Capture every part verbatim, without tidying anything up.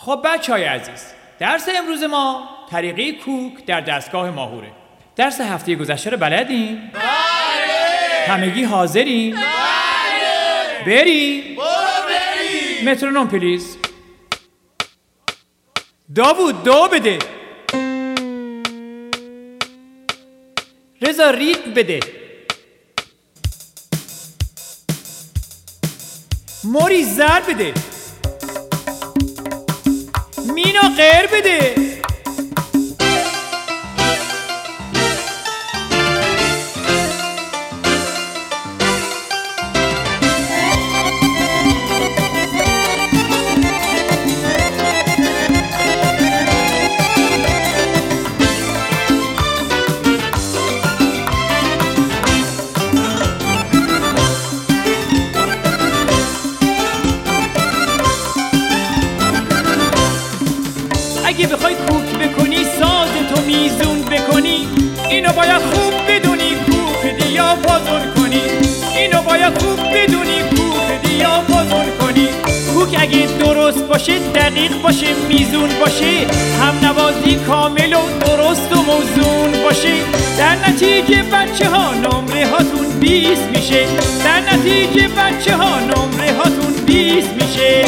خب بچه‌های عزیز، درس امروز ما طریقه کوک در دستگاه ماهوره. درس هفته گذشته رو بلدین؟ بله! همگی حاضرین؟ بله! بری؟ برو بری! مترونوم پلیز. داوود دو بده. رضا ریتم بده. موری زر بده. مینا غیر بده. اگه بخوای کوک بکنی ساز تو میزون بکنی، اینو باید خوب بدونی کوک دیاپازون کنی. اینو باید خوب بدونی کوک دیاپازون کنی. کوک اگه درست باشه، دقیق باشه، میزون باشه، هم نوازی کامل و درست و موزون باشه، در نتیجه بچه ها نمره هاتون بیست میشه. در نتیجه بچه ها نمره هاتون بیست میشه.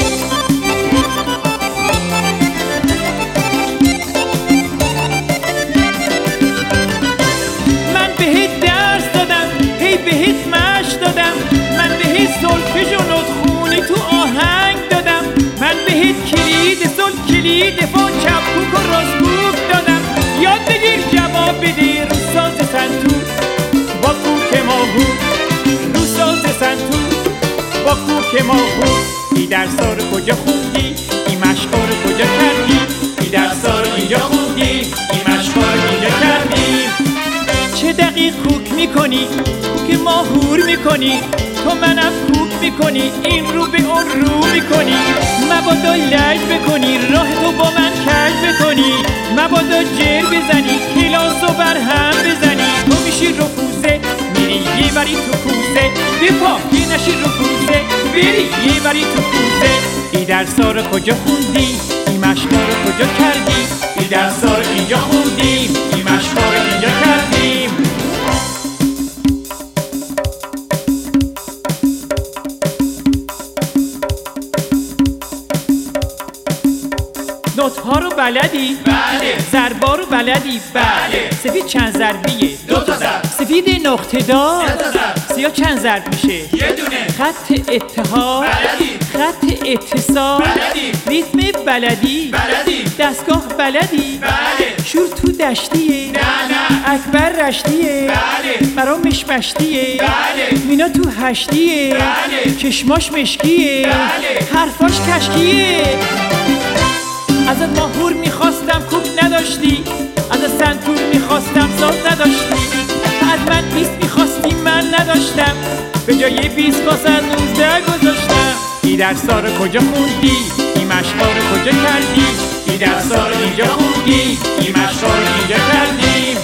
کلید فون چپ کوک و راست کوک دادم. یاد بگیر جواب بده رو ساز سنتور با کوک ماهور. رو ساز سنتور با کوک ماهور. ای درسا رو کجا خوندی؟ ای مشقا رو کجا کردی؟ ای درسا رو اینجا خوندی؟ ای مشقا رو اینجا کردی؟ چه دقیق کوک میکنی؟ کوک ماهور میکنی. تو منم کوک میکنی، این رو به اون رو میکنی. مبادا لج بکنی، راه تو با من کج بکنی. مبادا جر بزنی، کلاس و بر هم بزنی. تو میشی رفوزه، میری یه بری تو کوزه. بپا یه نشی رفوزه، بری یه بری تو کوزه. ای درسا رو کجا خوندی؟ ای مشقا رو کجا کردی؟ ای درسا رو اینجا خوندیم، ای مشقا رو اینجا کردیم. نوت ها رو بلدی؟ بله. ضربا رو بلدی؟ بله. سفید چند ضربیه؟ دو تا ضرب. سفید نقطه دار؟ سه تا ضرب. سیاه چند ضرب میشه؟ یه دونه. خط اتحاد؟ بلدی. خط اتصال؟ بلدی. ریتم بلدی؟ بلدی. دستگاه بلدی؟ بله. شور تو دشتیه؟ نه نه. اکبر رشتیه؟ بله. برامش مشتیه؟ بله. مینا تو هشتیه؟ بله. چشماش مشکیه؟ بله. حرفاش کشکیه؟ ازت ماهور میخواستم کوک نداشتی، ازت سنتور میخواستم ساز نداشتی، از من بیست میخواستی من نداشتم، به جای بیست واسه نوزده گذاشتم. ای درسا رو کجا خوندی؟ ای مشقا رو کجا کردی؟ ای درسا رو اینجا خوندی، ای مشقا رو اینجا کردیم.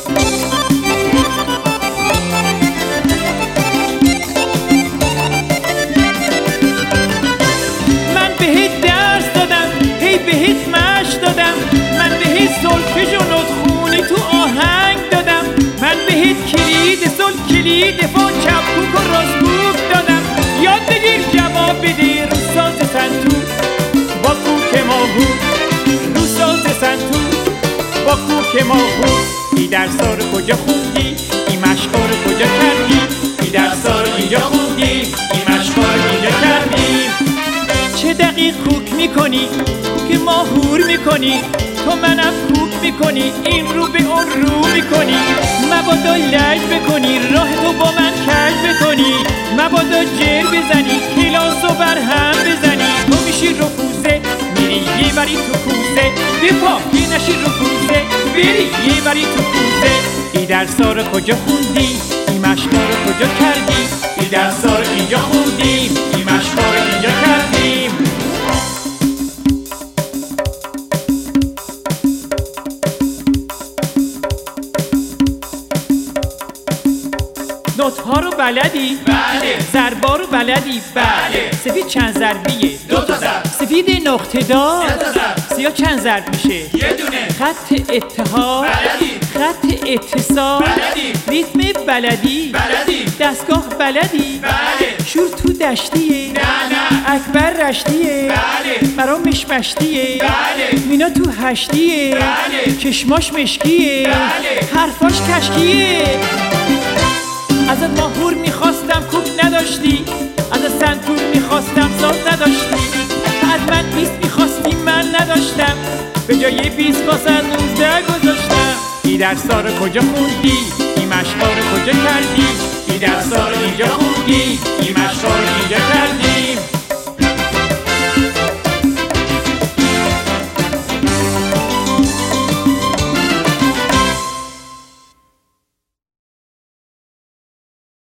من بهت درس دادم، هی بهت مشق دادم. من بهت سولفژ و نوت خونی تو آهنگ دادم. من بهت کلید سول کلید فون چپ کوک و راست کوک دادم. یاد بگیر جواب بده رو ساز سنتور با کوک ماهور. رو ساز سنتور با کوک ماهور. ای درسا رو کجا خوندی؟ ای مشقا رو کجا کردی؟ ای درسا رو اینجا خوندی، ای مشقا رو اینجا کردی. چه دقیق کوک میکنی، کوک ماهور میکنی. تو منم کوک میکنی، این رو به اون رو میکنی. مبادا لج بکنی، راه تو با من کج بکنی. مبادا جر بزنی، کلاس و بر هم بزنی. تو میشی رفوزه، میری یه بری تو کوزه. بپا یه نشی رفوزه، بری یه بری تو کوزه. ای درسا رو کجا خوندی؟ ای مشقا رو کجا کردی؟ ای درسا رو اینجا خوندیم، ای مشقا رو اینجا کردیم. نوت ها رو بلدی؟ بله. ضربا رو بلدی؟ بله. سفید چند ضربیه؟ دو تا ضرب. سفید نقطه دار سه تا ضرب. سیاه چند ضرب میشه؟ یه دونه. خط اتحاد بلدی. خط اتصال بلدی. ریتم بلدی بلدی. دستگاه بلدی بله. شور تو دشتیه نه نه. اکبر رشتیه بله. برام مشمشتیه بله. مینا تو هشتیه بله. چشماش مشکیه بله. حرفاش کشکیه ازت ماهور میخواستم خوب نداشتی ازت سنتور میخواستم ساز نداشتی از من بیست میخواستی من نداشتم به جای بیست واسه نوزده گذاشتم ای درسا رو کجا خوندی ای مشقا رو کجا کردی ای درسا رو اینجا خوندی ای مشقا رو اینجا